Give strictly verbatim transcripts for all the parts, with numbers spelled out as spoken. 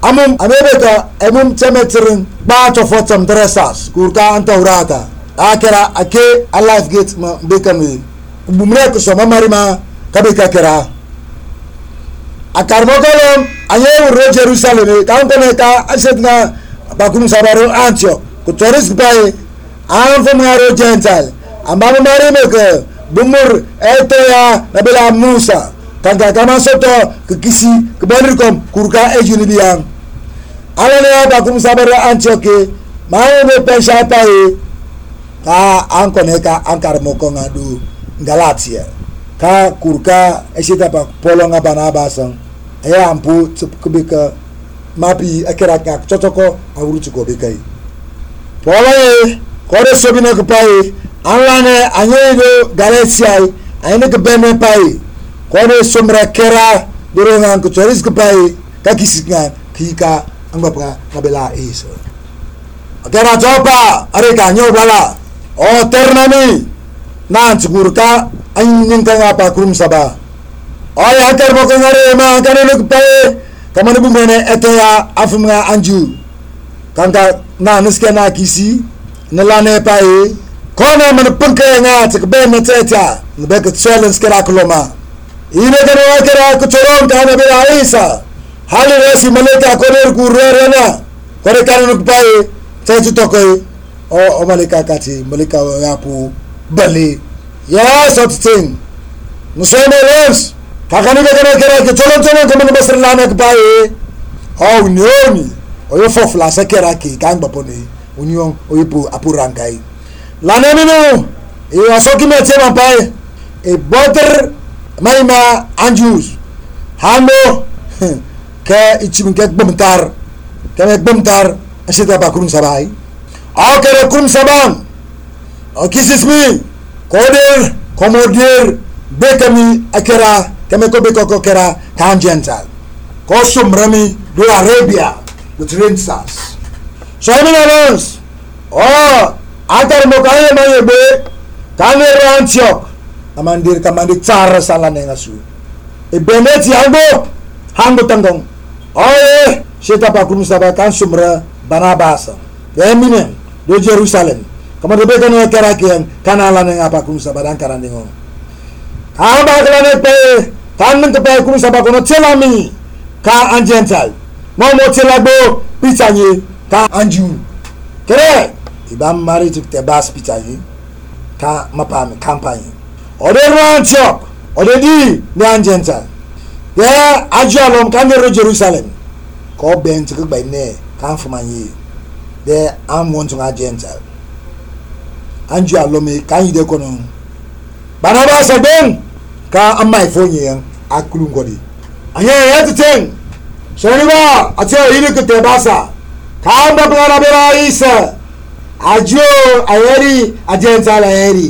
amum amebeka amum cemetrin ba to fotam dressas kurka antaurata akera ake a life gate ma bekami bumre ko so mamarima kabeka kera akarmokolom ayewu ro Jerusalem kan koneka asetna bakunu sabaro antio ko tourist bay an fomaro gentle ambamu marime ke bumur etoya nabela Musa kanga kama soto kisi kebanirkom kurka ejuni biang alane bakunu sabaro antio ke mawe me pesha pai ka ankoneka ankarmoko ngadu Galatia ka kurka esita pa polonga banabasang aya ampu kubika mapi akira ka chotoko awuru chiko bekai polae kore sobina kupai anlane anyedo Galatia ayene ke bene pai kore somra kera dorongan ku choris kupai ka kisinga kika angba kabela iso akira topa are ka nyo bala o ternami nan sigurka anyin kanga pa krum saba ay hakar mo ko ngare ma kanene pae kamane bu mene eteya afumga anju kanga na niske na kisi nalane pae kona man punke nga tikbe na teta nbeka challenge kera koloma ine gano akera ko choron kana be aisa hali resi maleka koner ku rerena kore kanene pae tetu tokoy o o maleka kati maleka yapu bali ya sort thing museme lens kakani be kana kera ke cholon cholon kamane basir lana ke pae o unioni o yo fofla sekera ki kan bapone union o yipu apurangai lana mino e asoki me tema pae e boter maima anjus hando ke ichim ke bumtar ke bumtar asita ba kurum sabai o kere kurum saban o kisismi koder komodir bekami akera kame ko beko ko kera tangential ko sumrami do Arabia the train stars so many ones oh atar mo kaya maye be kane ranchok amandir kamandir chara sala nengasu e beneti hango hango tangong oh sheta pa kurum saba kan sumra banabasa eminem do Jerusalem kama do beko no kera kian kanala nenga pa kurum saba dan karandingo aba klane pe tanmen te pe kurum saba kono chelami ka angental mo mo chelabo pichanye ka anju kere ibam mari tuk te bas pichanye ka mapam campagne ode ranchok ode di ni angental ya ajalom kan ro Jerusalem ko ben tuk bay ne kan fumanyi de am won tung angental anju alome kan yide kono Barnabas ben ka amai fonye yang akulun godi anya ya teten shoniba atia ile ke tebasa ka amba blara bera isa ajo ayeri agenta la eri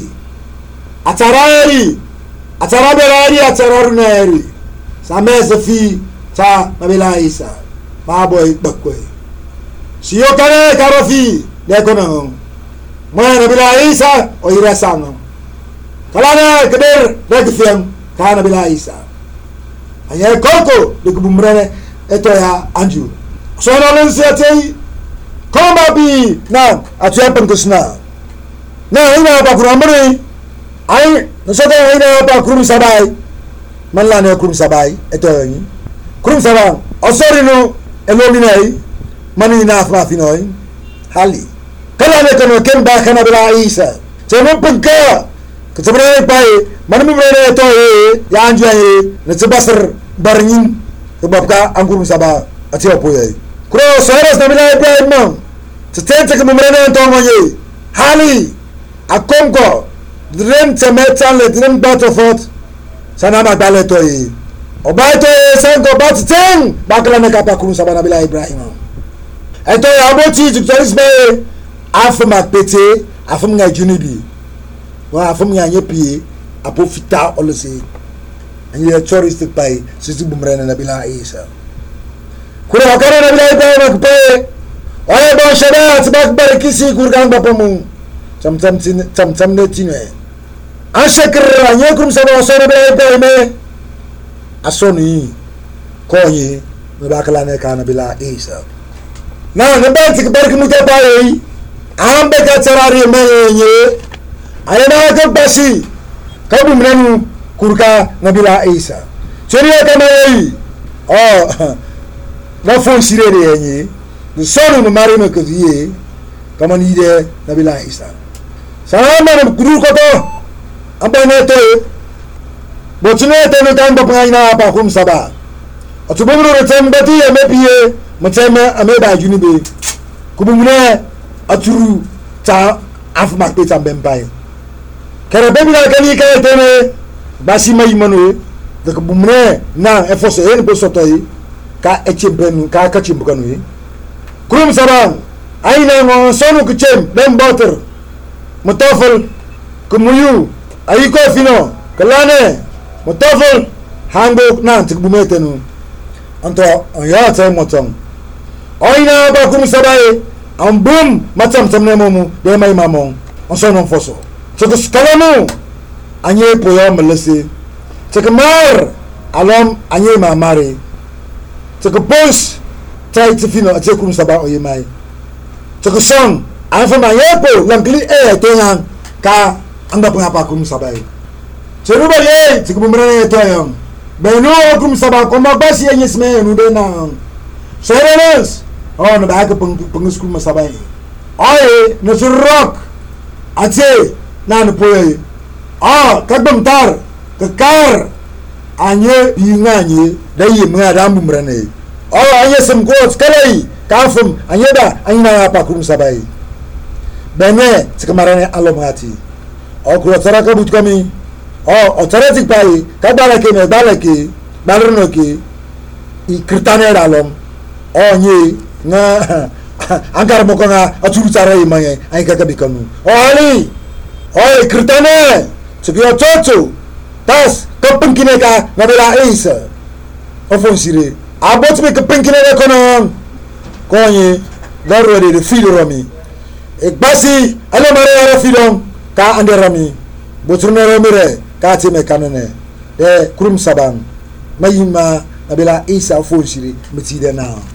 atarari ataraberi atararuneri samese fi ta mabela isa baboy bakwe siyo kare karofi de kono mwana bila isa o ira sango kalana keder regfiam kana bila isa anya koko de kubumrene eto ya anju so na lensiate koma bi na atia pankosna na ina ba kuramre ai no soto ina ba kurum sabai malla ne kurum sabai eto yi kurum sabai osorino elominai mani na afma finoi hali kala ne kono kemba kana bila isa temo pagka kesebenarnya pai mana memberani itu ya anjua ye necebasar baringin kebabka angkur musaba ati apa ye kro soras nabila pai mang setente memberani itu manye hali akonko dren cemetan le dren batofot sana magale to ye obaito ye sango bateng bakala ne kapa kuru musaba nabila Ibrahim eto ya aboti juktaris be afma pete afma junibi wa afum nya nyepie apofita olose anya touristic pai sisu bumrena nabila Isa kura wakara nabila Ibrahim akpe oye bon shaba tibak barikisi kurgang bapamu cham cham tin cham cham ne tinwe ashakra anya kum saba sona nabila Ibrahim asoni konyi bakala ne kana bila Isa na ne ba tik bark mu ta bayi am be ka tarari menye ale na ka basi ka bu mnanu kurka nabila Isa cheriya kama yi oh na fon sire de yenye de sonu no mari me kadiye kama ni de nabila Isa sama na guru ko to ambane to botune te no tan ba ina ba kum saba atubumru retem bati ya mepie mutema ameba junibe kubumune aturu ta afma peta mbempai kere bebi na kani ka tene basi mai manu de kubumune na efose en bo sotoyi ka echembenu ka ka chimbukanu kum saba aina ngo sonu kuchem dem boter mutafal kumuyu ayiko fino kalane mutafal hango na tikbumetenu anto ya ta motong oina ba kum sabaye ambum matam tamne momu de mai mamon onso non foso so ko skalanu anye poyo melese tekmar alam anye mamare tekpos tai tifino ate kum saba oye mai tekson afa ma yepo lankli e tenyan ka anga pa kum sabaye cheruba ye tikbumrene toyom beno kum saba ko mabasi yenye sme nu de na serenes oh no ba ka pengus kum saba yi ai no surok ate na no poye ah ka bamtar ka kar anye yinganye da yi mga da mumrane oh anye sem ko skalai ka fum anye da anya pa kum saba yi bene tikamarane alomati o ko tara ka but kami oh authority pai kadala ke me balake balrno ke I kristane dalom oh nyi nga agar moko nga aturu tara imanye ai kaka bikanu oh ali oh kristane tsuyo chocho tas kapinkine ka nabela Isa ofonsire abot me kapinkine ka kono konye darore de filo rami ek basi ale mare ara filon ka ande rami boturne ramire kati me kanone de krum saban mayima nabela Isa ofonsire mitide na